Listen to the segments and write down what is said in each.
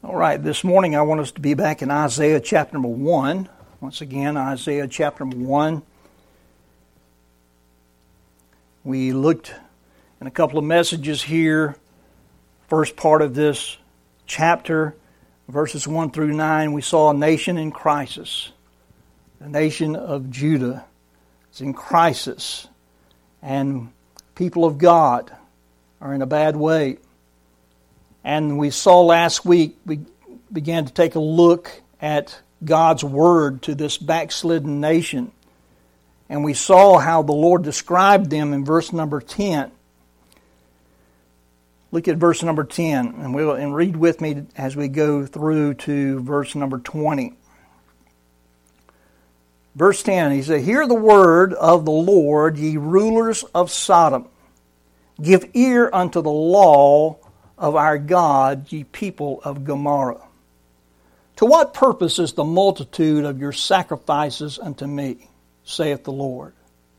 All right, this morning I want us to be back in Isaiah chapter number 1. Once again, Isaiah chapter number 1. We looked in a couple of messages here, first part of this chapter, verses 1 through 9, we saw a nation in crisis. The nation of Judah is in crisis, and people of God are in a bad way. And we saw last week, we began to take a look at God's word to this backslidden nation. And we saw how the Lord described them in verse number 10. Look at verse number 10, and read with me as we go through to verse number 20. Verse 10, he said, "Hear the word of the Lord, ye rulers of Sodom. Give ear unto the law of our God, ye people of Gomorrah. To what purpose is the multitude of your sacrifices unto me, saith the Lord?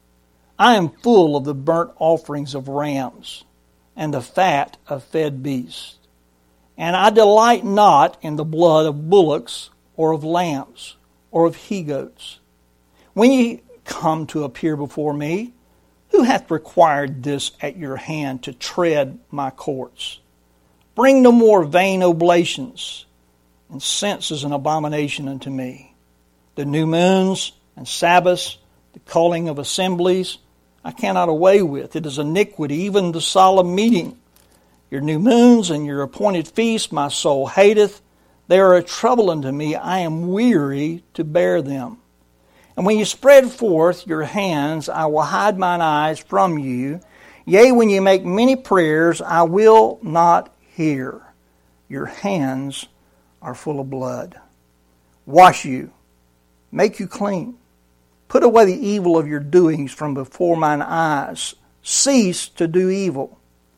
I am full of the burnt offerings of rams, and the fat of fed beasts. And I delight not in the blood of bullocks, or of lambs, or of he-goats. When ye come to appear before me, who hath required this at your hand to tread my courts? Bring no more vain oblations. Incense is an abomination unto me. The new moons and Sabbaths, the calling of assemblies, I cannot away with. It is iniquity, even the solemn meeting. Your new moons and your appointed feasts my soul hateth. They are a trouble unto me. I am weary to bear them. And when you spread forth your hands, I will hide mine eyes from you. Yea, when you make many prayers, I will not hear. Your hands are full of blood. Wash you, make you clean. Put away the evil of your doings from before mine eyes. Cease to do evil.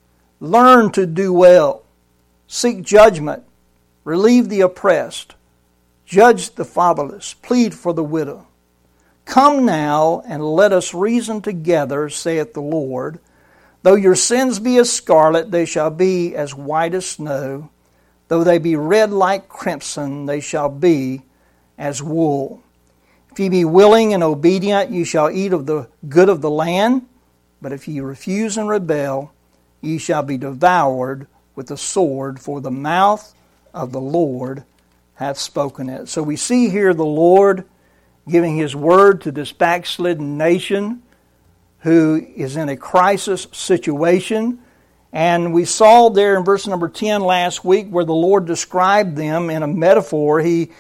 Learn to do well. Seek judgment. Relieve the oppressed. Judge the fatherless. Plead for the widow. Come now, and let us reason together, saith the Lord. Though your sins be as scarlet, they shall be as white as snow. Though they be red like crimson, they shall be as wool. If ye be willing and obedient, ye shall eat of the good of the land. But if ye refuse and rebel, ye shall be devoured with the sword, for the mouth of the Lord hath spoken it." So we see here the Lord giving His word to this backslidden nation who is in a crisis situation. And we saw there in verse number 10 last week where the Lord described them in a metaphor.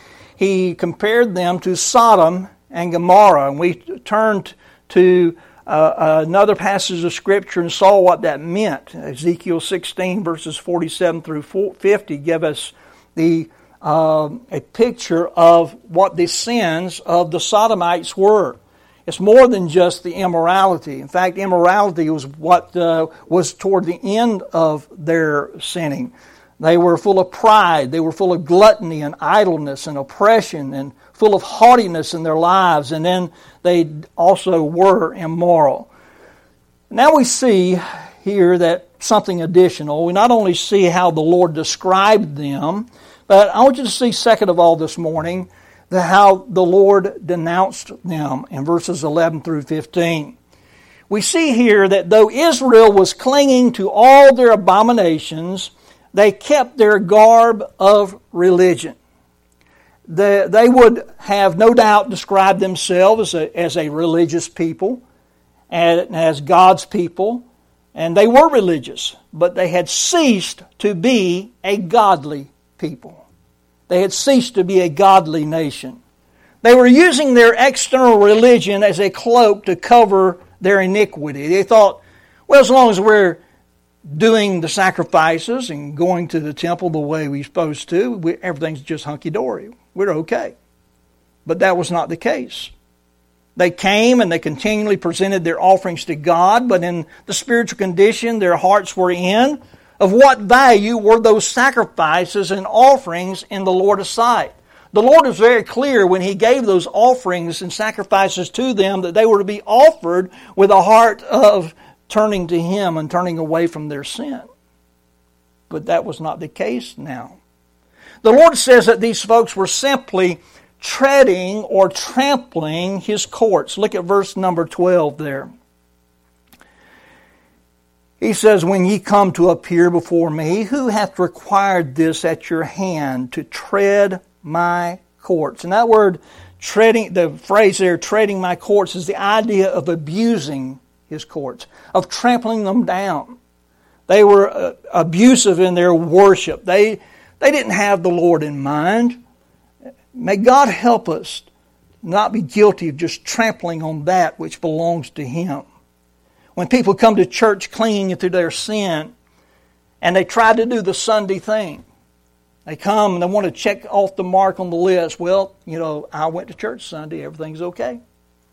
He compared them to Sodom and Gomorrah. And we turned to another passage of Scripture and saw what that meant. Ezekiel 16 verses 47 through 50 give us a picture of what the sins of the Sodomites were. It's more than just the immorality. In fact, immorality was what was toward the end of their sinning. They were full of pride. They were full of gluttony and idleness and oppression and full of haughtiness in their lives. And then they also were immoral. Now we see here that something additional. We not only see how the Lord described them, but I want you to see, second of all, this morning, how the Lord denounced them in verses 11 through 15. We see here that though Israel was clinging to all their abominations, they kept their garb of religion. They would have no doubt described themselves as a religious people, and as God's people, and they were religious, but they had ceased to be a godly people. They had ceased to be a godly nation. They were using their external religion as a cloak to cover their iniquity. They thought, well, as long as we're doing the sacrifices and going to the temple the way we're supposed to, everything's just hunky-dory. We're okay. But that was not the case. They came and they continually presented their offerings to God, but in the spiritual condition their hearts were in, of what value were those sacrifices and offerings in the Lord's sight? The Lord was very clear when He gave those offerings and sacrifices to them that they were to be offered with a heart of turning to Him and turning away from their sin. But that was not the case now. The Lord says that these folks were simply treading or trampling His courts. Look at verse number 12 there. He says, when ye come to appear before me, who hath required this at your hand to tread my courts? And that word treading, the phrase there, treading my courts, is the idea of abusing His courts, of trampling them down. They were abusive in their worship. They didn't have the Lord in mind. May God help us not be guilty of just trampling on that which belongs to Him. When people come to church clinging to their sin and they try to do the Sunday thing, they come and they want to check off the mark on the list. Well, I went to church Sunday, everything's okay.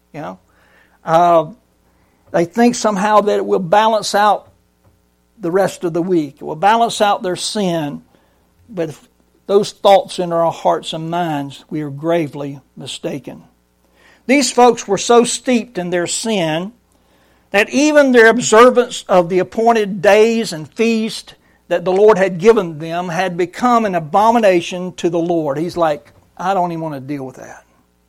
They think somehow that it will balance out the rest of the week. It will balance out their sin. But if those thoughts enter our hearts and minds, we are gravely mistaken. These folks were so steeped in their sin that even their observance of the appointed days and feasts that the Lord had given them had become an abomination to the Lord. He's like, I don't even want to deal with that.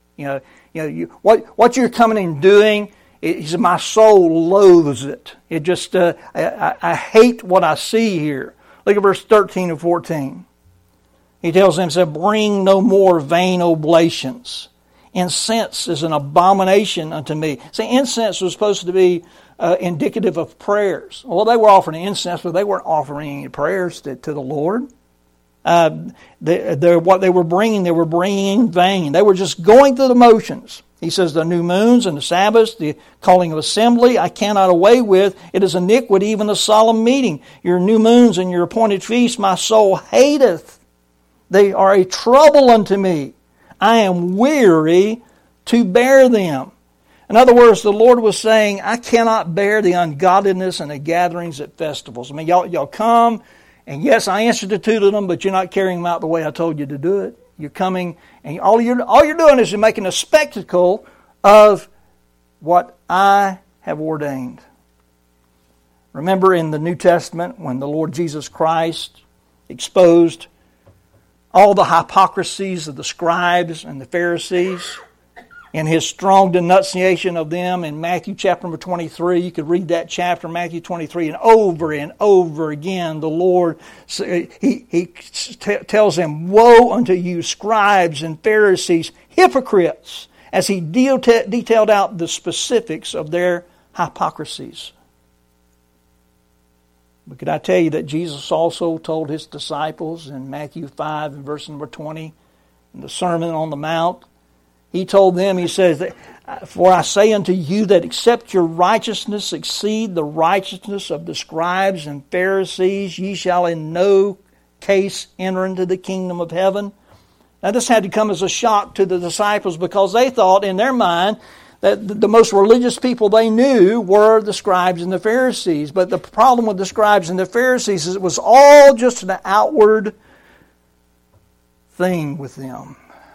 What you're coming and doing, he said, my soul loathes it. It just, I hate what I see here. Look at verse 13 and 14. He tells them, said, bring no more vain oblations. Incense is an abomination unto me. See, incense was supposed to be indicative of prayers. Well, they were offering incense, but they weren't offering any prayers to the Lord. What they were bringing in vain. They were just going through the motions. He says the new moons and the Sabbaths, the calling of assembly, I cannot away with. It is iniquity, even a solemn meeting. Your new moons and your appointed feasts my soul hateth. They are a trouble unto me. I am weary to bear them. In other words, the Lord was saying, I cannot bear the ungodliness and the gatherings at festivals. I mean, y'all come, and yes, I instituted them, but you're not carrying them out the way I told you to do it. You're coming, and all you're doing is you're making a spectacle of what I have ordained. Remember in the New Testament when the Lord Jesus Christ exposed all the hypocrisies of the scribes and the Pharisees, and His strong denunciation of them in Matthew chapter number 23. You could read that chapter, Matthew 23, and over again the Lord, He tells them, woe unto you, scribes and Pharisees, hypocrites, as He detailed out the specifics of their hypocrisies. But could I tell you that Jesus also told His disciples in Matthew 5 and verse number 20, in the Sermon on the Mount, He told them, He says, for I say unto you that except your righteousness exceed the righteousness of the scribes and Pharisees, ye shall in no case enter into the kingdom of heaven. Now this had to come as a shock to the disciples because they thought in their mind that the most religious people they knew were the scribes and the Pharisees. But the problem with the scribes and the Pharisees is it was all just an outward thing with them.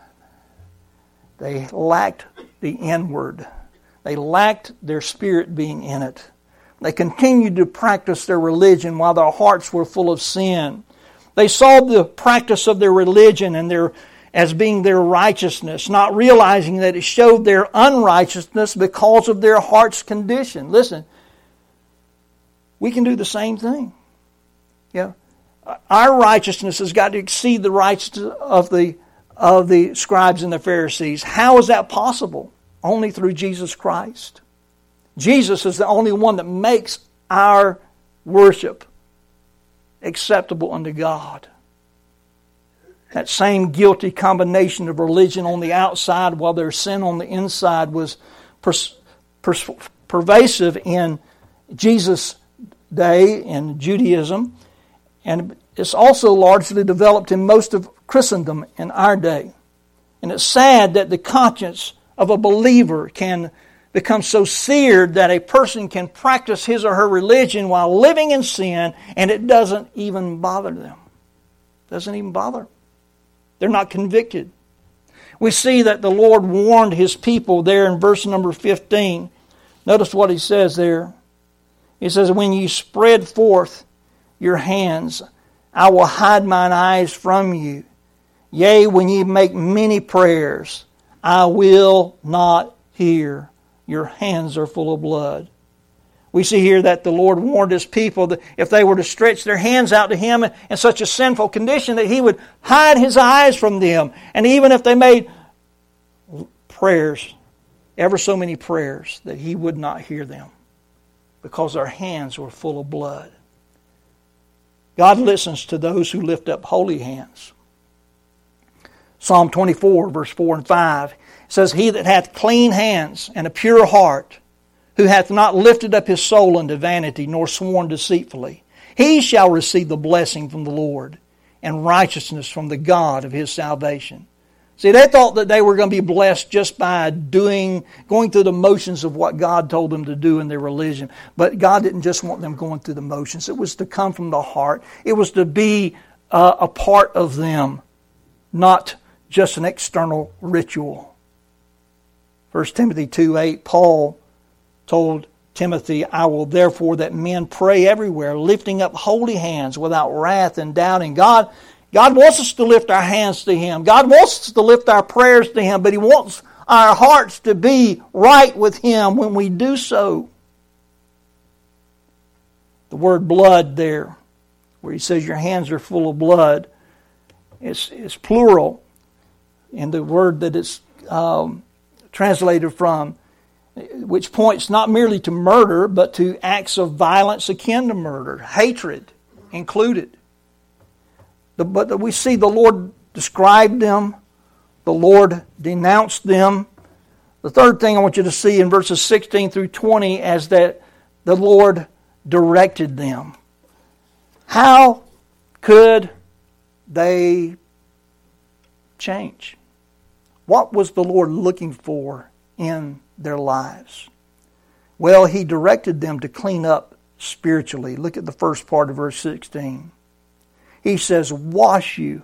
They lacked the inward. They lacked their spirit being in it. They continued to practice their religion while their hearts were full of sin. They saw the practice of their religion and as being their righteousness, not realizing that it showed their unrighteousness because of their heart's condition. Listen, we can do the same thing. Yeah, our righteousness has got to exceed the righteousness of the scribes and the Pharisees. How is that possible? Only through Jesus Christ. Jesus is the only one that makes our worship acceptable unto God. That same guilty combination of religion on the outside while their sin on the inside was pervasive in Jesus' day in Judaism. And it's also largely developed in most of Christendom in our day. And it's sad that the conscience of a believer can become so seared that a person can practice his or her religion while living in sin and it doesn't even bother them. Doesn't even bother. They're not convicted. We see that the Lord warned His people there in verse number 15. Notice what He says there. He says, when you spread forth your hands, I will hide mine eyes from you. Yea, when ye make many prayers, I will not hear. Your hands are full of blood. We see here that the Lord warned His people that if they were to stretch their hands out to Him in such a sinful condition, that He would hide His eyes from them. And even if they made prayers, ever so many prayers, that He would not hear them because their hands were full of blood. God listens to those who lift up holy hands. Psalm 24, verse 4 and 5 says, He that hath clean hands and a pure heart, who hath not lifted up his soul unto vanity, nor sworn deceitfully, he shall receive the blessing from the Lord and righteousness from the God of his salvation. See, they thought that they were going to be blessed just by going through the motions of what God told them to do in their religion. But God didn't just want them going through the motions. It was to come from the heart. It was to be a part of them, not just an external ritual. 1 Timothy 2:8, Paul told Timothy, I will therefore that men pray everywhere, lifting up holy hands without wrath and doubting. God wants us to lift our hands to Him. God wants us to lift our prayers to Him, but He wants our hearts to be right with Him when we do so. The word blood there, where He says your hands are full of blood, is plural. And the word that it's translated from, which points not merely to murder, but to acts of violence akin to murder, hatred included. But we see the Lord described them, the Lord denounced them. The third thing I want you to see in verses 16 through 20 is that the Lord directed them. How could they change? What was the Lord looking for in their lives? Well, He directed them to clean up spiritually. Look at the first part of verse 16. He says, wash you,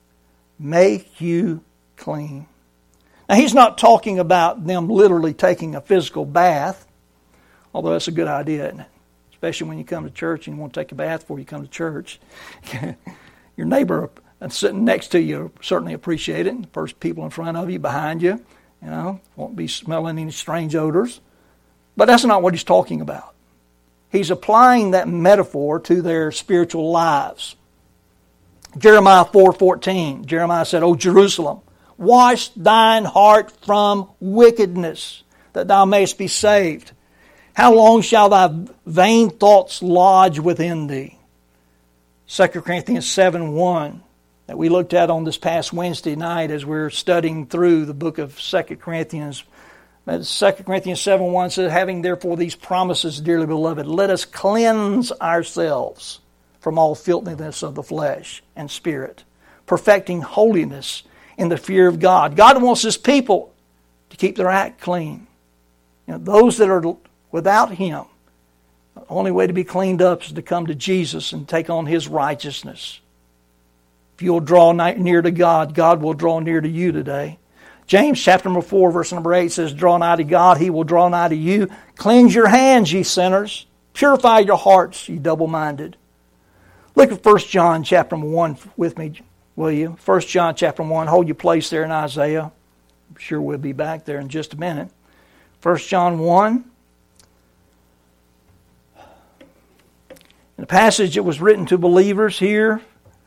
make you clean. Now, He's not talking about them literally taking a physical bath, although that's a good idea, isn't it? Especially when you come to church and you want to take a bath before you come to church. Your neighbor sitting next to you certainly appreciate it. The first people in front of you, behind you, won't be smelling any strange odors. But that's not what He's talking about. He's applying that metaphor to their spiritual lives. Jeremiah 4:14, Jeremiah said, O Jerusalem, wash thine heart from wickedness, that thou mayest be saved. How long shall thy vain thoughts lodge within thee? 2 Corinthians 7:1, that we looked at on this past Wednesday night as we're studying through the book of 2 Corinthians. 2 Corinthians 7:1 says, having therefore these promises, dearly beloved, let us cleanse ourselves from all filthiness of the flesh and spirit, perfecting holiness in the fear of God. God wants His people to keep their act clean. Those that are without Him, the only way to be cleaned up is to come to Jesus and take on His righteousness. If you'll draw near to God, God will draw near to you today. James chapter 4, verse number 8 says, draw nigh to God, He will draw nigh to you. Cleanse your hands, ye sinners. Purify your hearts, ye double-minded. Look at 1 John chapter 1 with me, will you? 1 John chapter 1, hold your place there in Isaiah. I'm sure we'll be back there in just a minute. 1 John 1. In the passage that was written to believers here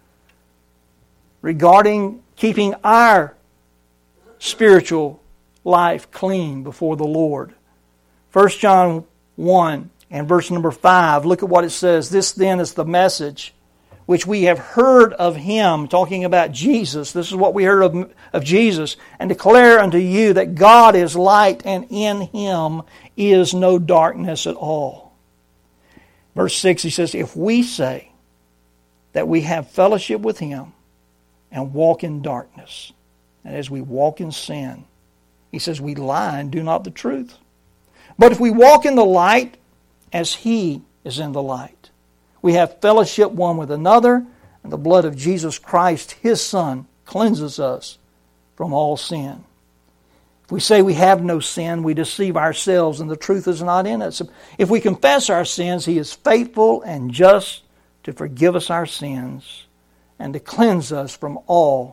regarding keeping our spiritual life clean before the Lord. 1 John 1 and verse number 5, look at what it says. This then is the message which we have heard of Him, talking about Jesus. This is what we heard of Jesus, and declare unto you that God is light, and in Him is no darkness at all. Verse 6, he says, if we say that we have fellowship with Him and walk in darkness, and as we walk in sin, he says we lie and do not the truth. But if we walk in the light as He is in the light, we have fellowship one with another, and the blood of Jesus Christ, His Son, cleanses us from all sin. If we say we have no sin, we deceive ourselves, and the truth is not in us. If we confess our sins, He is faithful and just to forgive us our sins and to cleanse us from all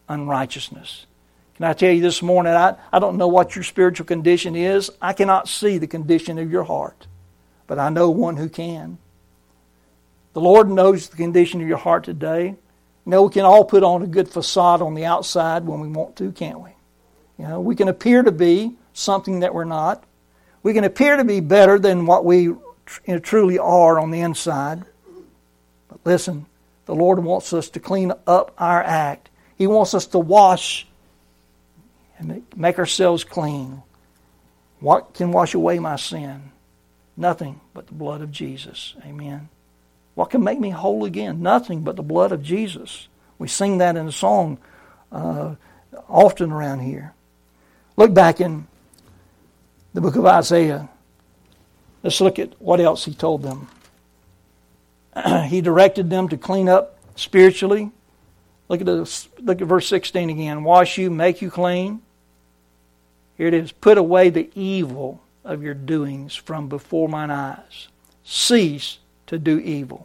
unrighteousness. Can I tell you this morning, I don't know what your spiritual condition is. I cannot see the condition of your heart, but I know one who can. The Lord knows the condition of your heart today. You know, we can all put on a good facade on the outside when we want to, can't we? You know, we can appear to be something that we're not. We can appear to be better than what we truly are on the inside. But listen, the Lord wants us to clean up our act. He wants us to wash and make ourselves clean. What can wash away my sin? Nothing but the blood of Jesus. Amen. What can make me whole again? Nothing but the blood of Jesus. We sing that in a song often around here. Look back in the book of Isaiah. Let's look at what else he told them. He directed them to clean up spiritually. Look at verse 16 again. Wash you, make you clean. Here it is. Put away the evil of your doings from before mine eyes. Cease to do evil.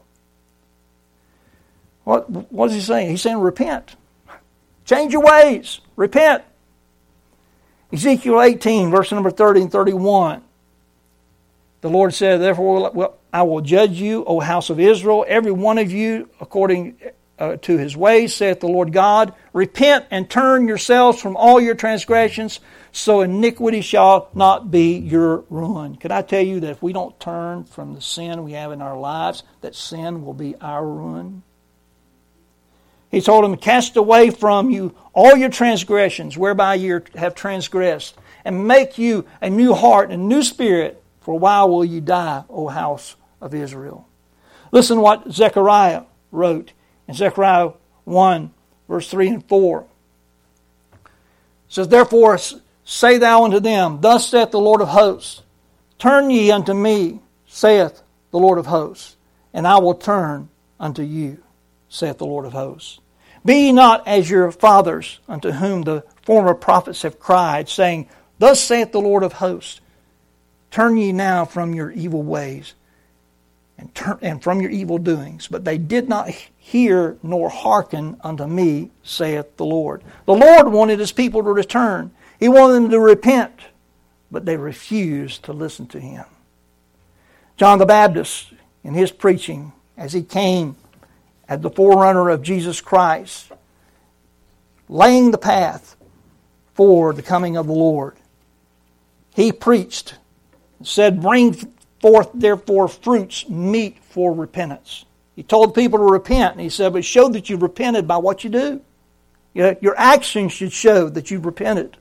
What is he saying? He's saying repent. Change your ways. Repent. Ezekiel 18, verse number 30 and 31. The Lord said, therefore I will judge you, O house of Israel, every one of you according to his ways, saith the Lord God. Repent and turn yourselves from all your transgressions, so iniquity shall not be your ruin. Could I tell you that if we don't turn from the sin we have in our lives, that sin will be our ruin? He told them, cast away from you all your transgressions, whereby you have transgressed, and make you a new heart and a new spirit. For a while will you die, O house of Israel. Listen to what Zechariah wrote in Zechariah 1, verse 3 and 4. It says, therefore say thou unto them, thus saith the Lord of hosts, turn ye unto me, saith the Lord of hosts, and I will turn unto you, saith the Lord of hosts. Be ye not as your fathers, unto whom the former prophets have cried, saying, thus saith the Lord of hosts, turn ye now from your evil ways and from your evil doings. But they did not hear nor hearken unto me, saith the Lord. The Lord wanted his people to return. He wanted them to repent, but they refused to listen to him. John the Baptist, in his preaching, as he came as the forerunner of Jesus Christ, laying the path for the coming of the Lord, he preached, said, bring forth therefore fruits meet for repentance. He told the people to repent, and he said, but show that you've repented by what you do. Your actions should show that you've repented.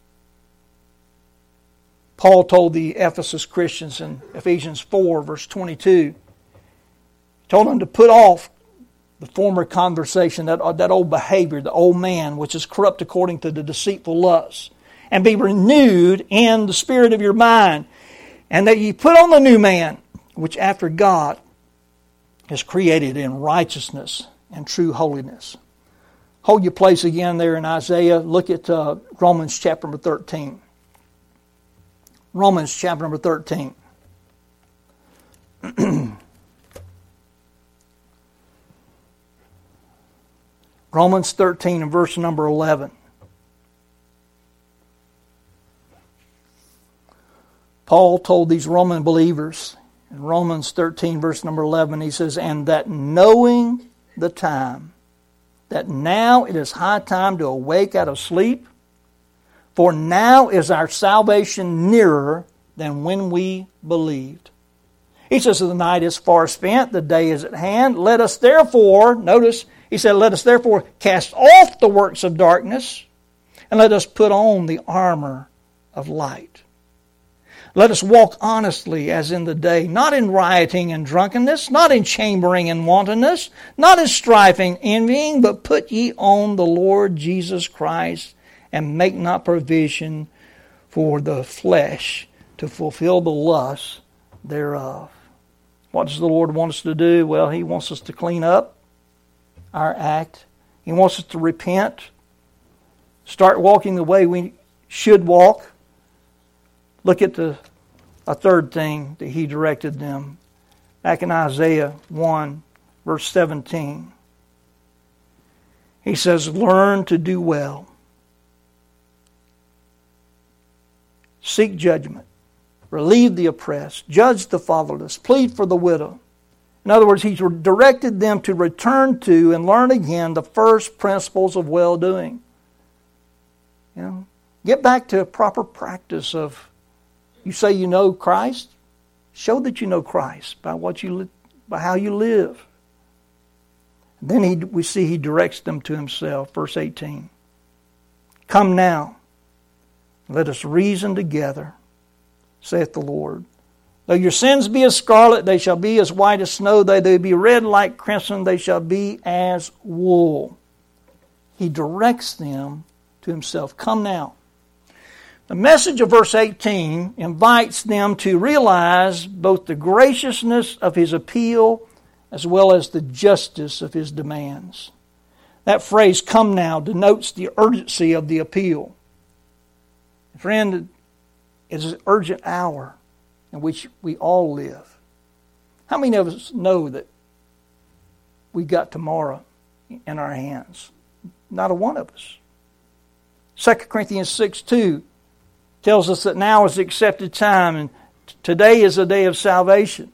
Paul told the Ephesus Christians in Ephesians 4, verse 22, he told them to put off the former conversation, that old behavior, the old man, which is corrupt according to the deceitful lusts, and be renewed in the spirit of your mind, and that ye put on the new man, which after God is created in righteousness and true holiness. Hold your place again there in Isaiah. Look at Romans chapter number 13. Romans chapter number 13. Romans 13 and verse number 11. Paul told these Roman believers in Romans 13 verse number 11, he says, and that knowing the time, that now it is high time to awake out of sleep, for now is our salvation nearer than when we believed. He says, the night is far spent, the day is at hand. Let us therefore, notice, he said, let us therefore cast off the works of darkness, and let us put on the armor of light. Let us walk honestly as in the day, not in rioting and drunkenness, not in chambering and wantonness, not in strifing, envying, but put ye on the Lord Jesus Christ, and make not provision for the flesh to fulfill the lusts thereof. What does the Lord want us to do? Well, He wants us to clean up our act. He wants us to repent, start walking the way we should walk. Look at a third thing that He directed them. Back in Isaiah 1, verse 17. He says, learn to do well. Seek judgment. Relieve the oppressed. Judge the fatherless. Plead for the widow. In other words, he's directed them to return to and learn again the first principles of well-doing. Get back to a proper practice of, you say you know Christ, show that you know Christ by by how you live. And then we see he directs them to himself. Verse 18. Come now, let us reason together, saith the Lord. Though your sins be as scarlet, they shall be as white as snow. Though they be red like crimson, they shall be as wool. He directs them to himself. Come now. The message of verse 18 invites them to realize both the graciousness of his appeal as well as the justice of his demands. That phrase, come now, denotes the urgency of the appeal. Friend, it's an urgent hour in which we all live. How many of us know that we got tomorrow in our hands? Not a one of us. 2 Corinthians 6:2 tells us that now is the accepted time and today is a day of salvation.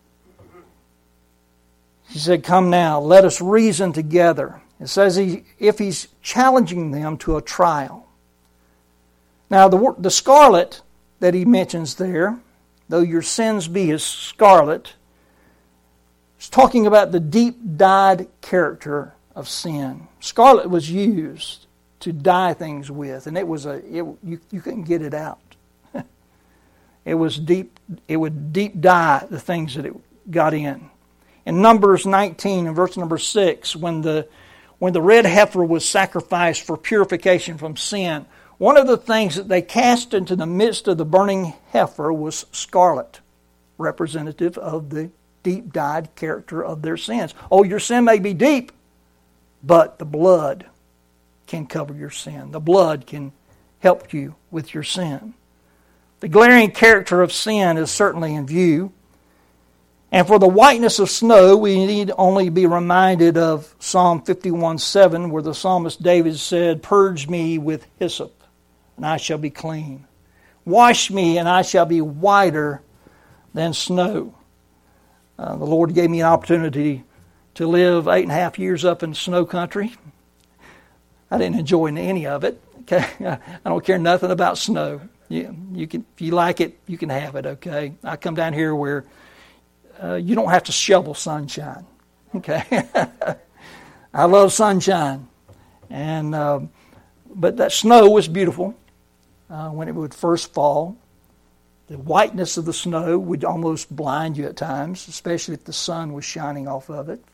He said, come now, let us reason together. It says if he's challenging them to a trial. Now the scarlet that he mentions there, though your sins be as scarlet, it's talking about the deep-dyed character of sin. Scarlet was used to dye things with, and you couldn't get it out. It would deep dye the things that it got in. In Numbers 19 and verse number 6, when the red heifer was sacrificed for purification from sin, one of the things that they cast into the midst of the burning heifer was scarlet, representative of the deep-dyed character of their sins. Oh, your sin may be deep, but the blood can cover your sin. The blood can help you with your sin. The glaring character of sin is certainly in view. And for the whiteness of snow, we need only be reminded of Psalm 51:7, where the psalmist David said, purge me with hyssop, and I shall be clean. Wash me, and I shall be whiter than snow. The Lord gave me an opportunity to live 8.5 years up in snow country. I didn't enjoy any of it. Okay, I don't care nothing about snow. You can, if you like it, you can have it. Okay, I come down here where you don't have to shovel sunshine. Okay, I love sunshine, and but that snow was beautiful when it would first fall. The whiteness of the snow would almost blind you at times, especially if the sun was shining off of it.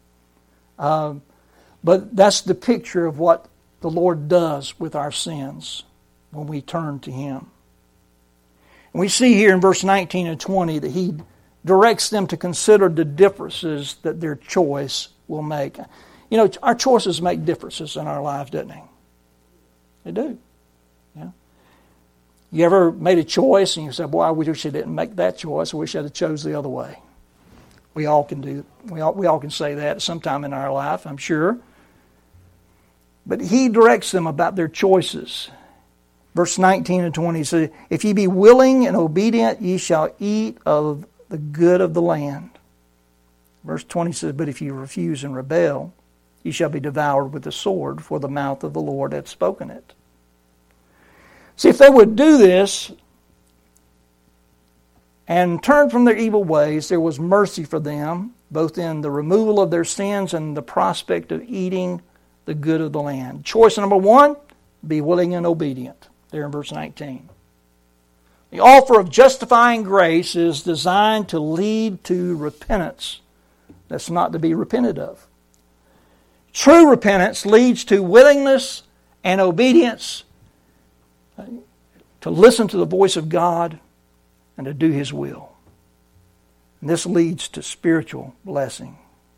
But that's the picture of what the Lord does with our sins when we turn to Him. And we see here in verse 19 and 20 that He directs them to consider the differences that their choice will make. You know, our choices make differences in our lives, doesn't they? They do. Yeah. You ever made a choice and you said, boy, I wish I didn't make that choice. I wish I'd have chose the other way. We all can do. We all can say that at some time in our life, I'm sure. But He directs them about their choices. Verse 19 and 20 says, if ye be willing and obedient, ye shall eat of the good of the land. Verse 20 says, but if ye refuse and rebel, ye shall be devoured with the sword, for the mouth of the Lord hath spoken it. See, if they would do this and turn from their evil ways, there was mercy for them, both in the removal of their sins and the prospect of eating the good of the land. Choice number one, be willing and obedient. There in verse 19. The offer of justifying grace is designed to lead to repentance. That's not to be repented of. True repentance leads to willingness and obedience to listen to the voice of God and to do His will. And this leads to spiritual blessing.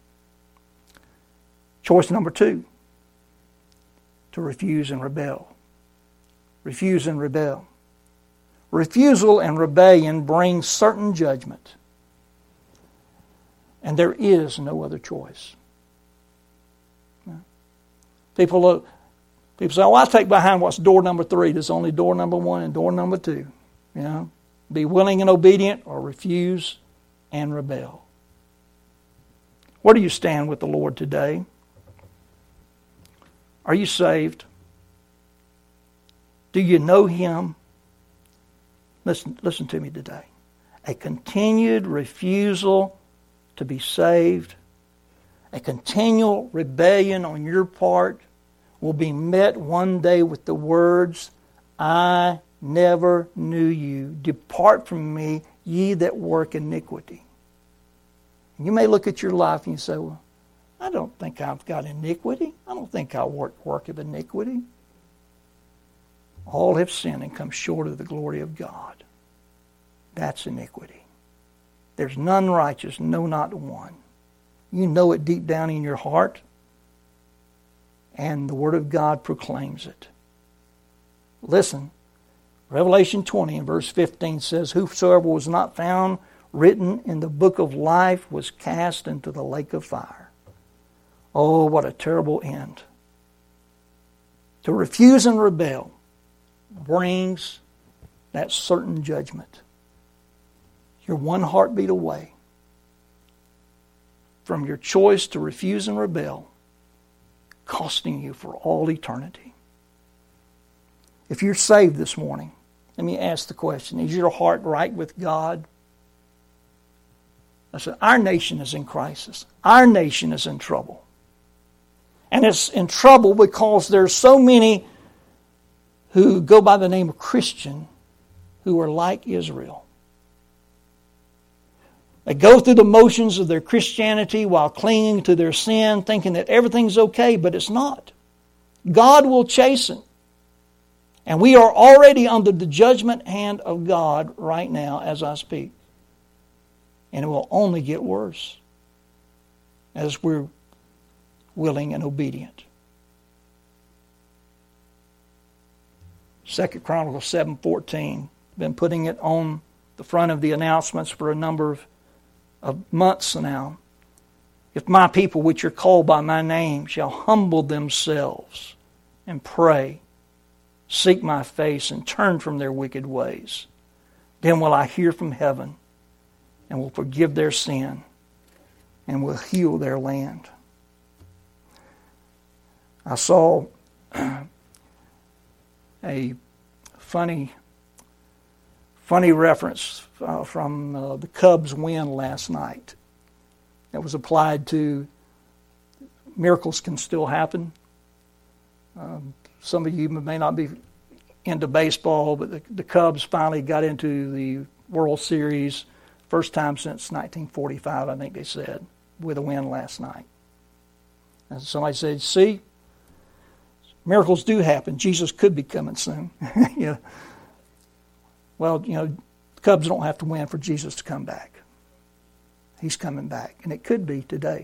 Choice number two, to refuse and rebel. Refuse and rebel. Refusal and rebellion bring certain judgment. And there is no other choice. People say, "Oh, I take behind what's door number 3." There's only door number 1 and door number 2. You know, be willing and obedient, or refuse and rebel. Where do you stand with the Lord today? Are you saved? Do you know Him? Listen to me today. A continued refusal to be saved, a continual rebellion on your part, will be met one day with the words, "I never knew you. Depart from me, ye that work iniquity." And you may look at your life and you say, "Well, I don't think I've got iniquity. I don't think I work of iniquity." All have sinned and come short of the glory of God. That's iniquity. There's none righteous, no, not one. You know it deep down in your heart, and the Word of God proclaims it. Listen, Revelation 20 and verse 15 says, "Whosoever was not found written in the book of life was cast into the lake of fire." Oh, what a terrible end. To refuse and rebel brings that certain judgment. You're one heartbeat away from your choice to refuse and rebel costing you for all eternity. If you're saved this morning, let me ask the question, is your heart right with God? I said, our nation is in crisis. Our nation is in trouble. And it's in trouble because there's so many who go by the name of Christian who are like Israel. They go through the motions of their Christianity while clinging to their sin, thinking that everything's okay, but it's not. God will chasten. And we are already under the judgment hand of God right now as I speak. And it will only get worse as we're willing and obedient. 2 Chronicles 7:14. Been putting it on the front of the announcements for a number of months now. "If my people which are called by my name shall humble themselves and pray, seek my face and turn from their wicked ways, then will I hear from heaven and will forgive their sin and will heal their land." I saw a funny reference from the Cubs' win last night that was applied to miracles can still happen. Some of you may not be into baseball, but the Cubs finally got into the World Series, first time since 1945, I think they said, with a win last night. And somebody said, "See, miracles do happen. Jesus could be coming soon." Yeah. Well, the Cubs don't have to win for Jesus to come back. He's coming back, and it could be today.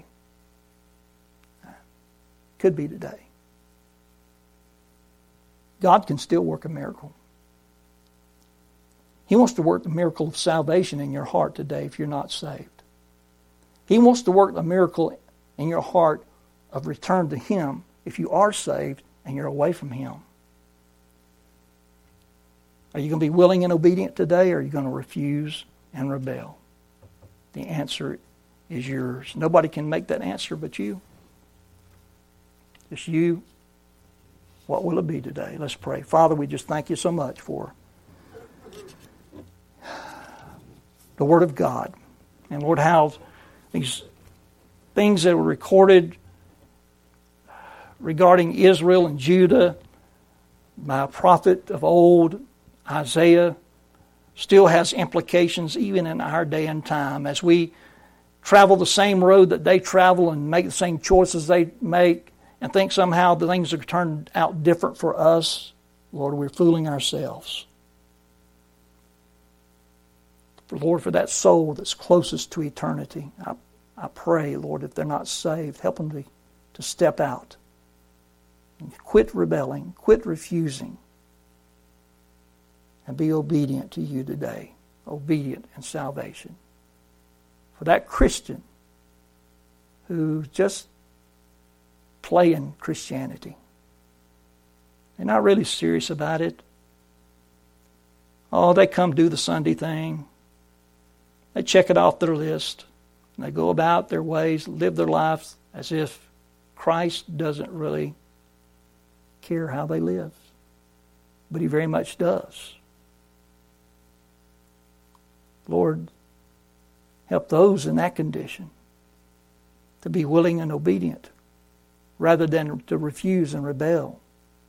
Could be today. God can still work a miracle. He wants to work the miracle of salvation in your heart today if you're not saved. He wants to work the miracle in your heart of return to Him if you are saved and you're away from Him. Are you going to be willing and obedient today, or are you going to refuse and rebel? The answer is yours. Nobody can make that answer but you. Just you. What will it be today? Let's pray. Father, we just thank you so much for the Word of God. And Lord, how these things that were recorded regarding Israel and Judah by a prophet of old, Isaiah, still has implications even in our day and time. As we travel the same road that they travel and make the same choices they make and think somehow the things have turned out different for us, Lord, we're fooling ourselves. Lord, for that soul that's closest to eternity, I pray, Lord, if they're not saved, help them to step out and quit rebelling, quit refusing, and be obedient to you today, obedient in salvation. For that Christian who's just playing Christianity, They're not really serious about it. Oh, they come do the Sunday thing. They check it off their list. And they go about their ways, live their lives as if Christ doesn't really care how they live. But He very much does. Lord, help those in that condition to be willing and obedient rather than to refuse and rebel.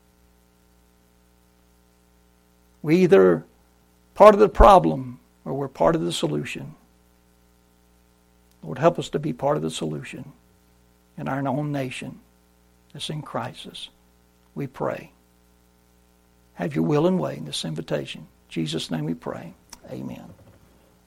We either part of the problem or we're part of the solution. Lord, help us to be part of the solution in our own nation that's in crisis. We pray. Have your will and way in this invitation. In Jesus' name we pray. Amen.